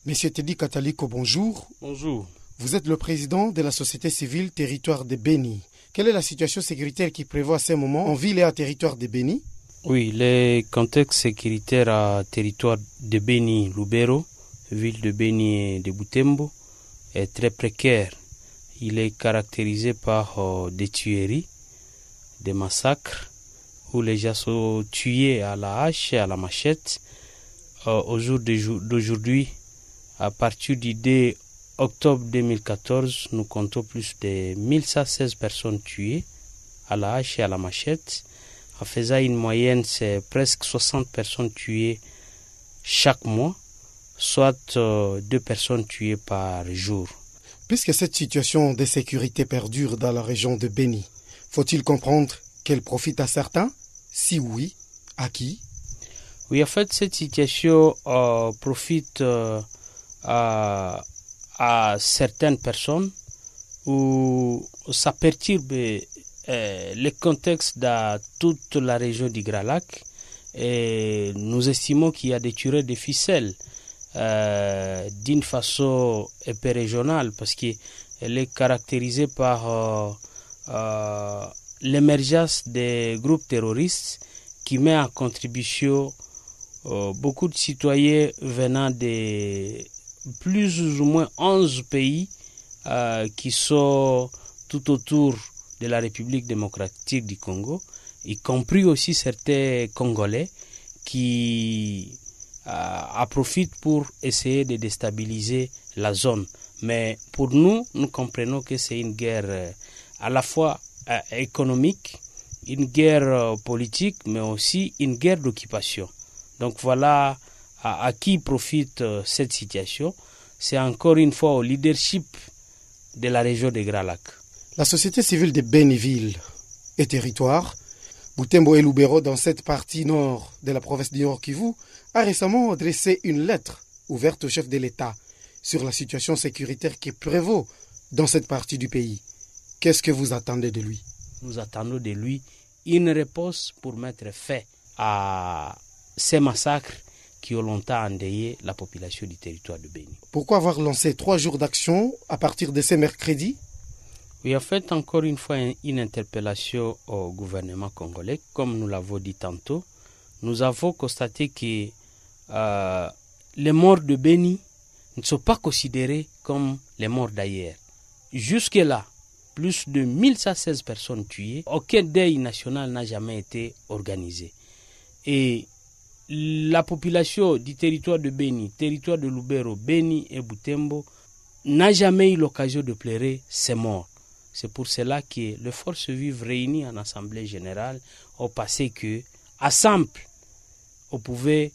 Monsieur Teddy Kataliko, bonjour. Bonjour. Vous êtes le président de la société civile Territoire de Beni. Quelle est la situation sécuritaire qui prévaut à ce moment en ville et à Territoire de Beni? Oui, le contexte sécuritaire à Territoire de Beni, Lubero, ville de Beni et de Butembo, est très précaire. Il est caractérisé par des tueries, des massacres, où les gens sont tués à la hache et à la machette. Au jour d'aujourd'hui, à partir du 2 octobre 2014, nous comptons plus de 1116 personnes tuées à la hache et à la machette. En faisant une moyenne, c'est presque 60 personnes tuées chaque mois, soit 2 personnes tuées par jour. Puisque cette situation de sécurité perdure dans la région de Beni, faut-il comprendre qu'elle profite à certains? Si oui, à qui? Oui, en fait, cette situation profite à certaines personnes où ça perturbe le contexte dans toute la région du Grand Lac. Et nous estimons qu'il y a des tireurs de ficelles d'une façon un peu régionale parce qu'elle est caractérisée par l'émergence des groupes terroristes qui met en contribution beaucoup de citoyens venant de plus ou moins 11 pays qui sont tout autour de la République démocratique du Congo, y compris aussi certains Congolais qui en profitent pour essayer de déstabiliser la zone. Mais pour nous, nous comprenons que c'est une guerre à la fois économique, une guerre politique, mais aussi une guerre d'occupation. Donc voilà à qui profite cette situation. C'est encore une fois au leadership de la région des Grands Lacs. La société civile de Beniville et Territoire, Butembo et Lubero dans cette partie nord de la province du Nord Kivu, a récemment adressé une lettre ouverte au chef de l'État sur la situation sécuritaire qui prévaut dans cette partie du pays. Qu'est-ce que vous attendez de lui? Nous attendons de lui une réponse pour mettre fin à ces massacres qui ont longtemps endeuillé la population du territoire de Beni. Pourquoi avoir lancé 3 jours d'action à partir de ce mercredi? Oui, en fait, encore une fois, une interpellation au gouvernement congolais. Comme nous l'avons dit tantôt, nous avons constaté que les morts de Beni ne sont pas considérés comme les morts d'ailleurs. Jusque-là, plus de 1116 personnes tuées, aucun deuil national n'a jamais été organisé. Et la population du territoire de Beni, territoire de Lubero, Beni et Butembo n'a jamais eu l'occasion de pleurer ces morts. C'est pour cela que les forces vives réunies en assemblée générale ont passé que, à simple, on pouvait,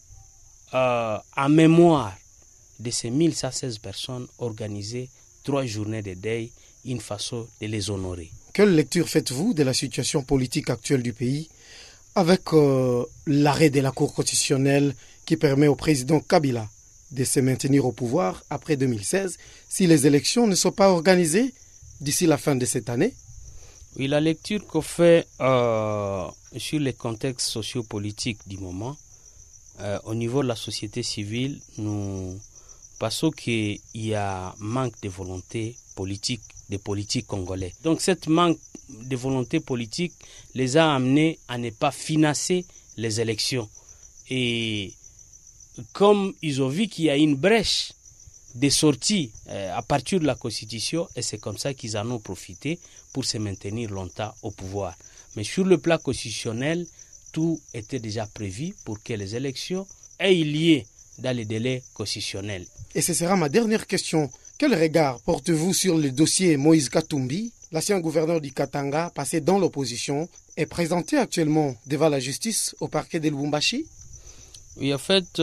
en mémoire de ces 1116 personnes, organiser 3 journées de deuil, une façon de les honorer. Quelle lecture faites-vous de la situation politique actuelle du pays avec l'arrêt de la Cour constitutionnelle qui permet au président Kabila de se maintenir au pouvoir après 2016 si les élections ne sont pas organisées d'ici la fin de cette année? Oui, la lecture qu'on fait sur les contextes sociopolitiques du moment, au niveau de la société civile, nous pensons qu'il y a manque de volonté politique des politiques congolais. Donc cette manque de volonté politique les a amenés à ne pas financer les élections. Et comme ils ont vu qu'il y a une brèche de sortie à partir de la Constitution, et c'est comme ça qu'ils en ont profité pour se maintenir longtemps au pouvoir. Mais sur le plan constitutionnel, tout était déjà prévu pour que les élections aient lieu dans les délais constitutionnels. Et ce sera ma dernière question. Quel regard portez-vous sur le dossier Moïse Katumbi, l'ancien gouverneur du Katanga, passé dans l'opposition, est présenté actuellement devant la justice au parquet de Lubumbashi? Oui, en fait,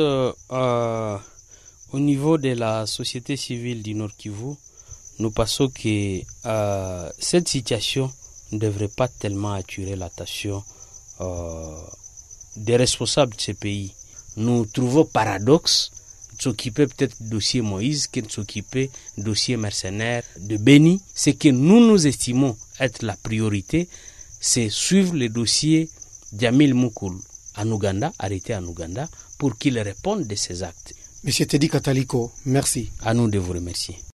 au niveau de la société civile du Nord Kivu, nous pensons que cette situation ne devrait pas tellement attirer l'attention des responsables de ce pays. Nous trouvons paradoxe de s'occuper peut-être du dossier Moïse que de s'occuper du dossier mercenaire de Beni. Ce que nous estimons être la priorité, c'est suivre le dossier Djamil Mukulu en Ouganda, arrêté en Ouganda, pour qu'il réponde de ses actes. Monsieur Teddy Kataliko, merci. À nous de vous remercier.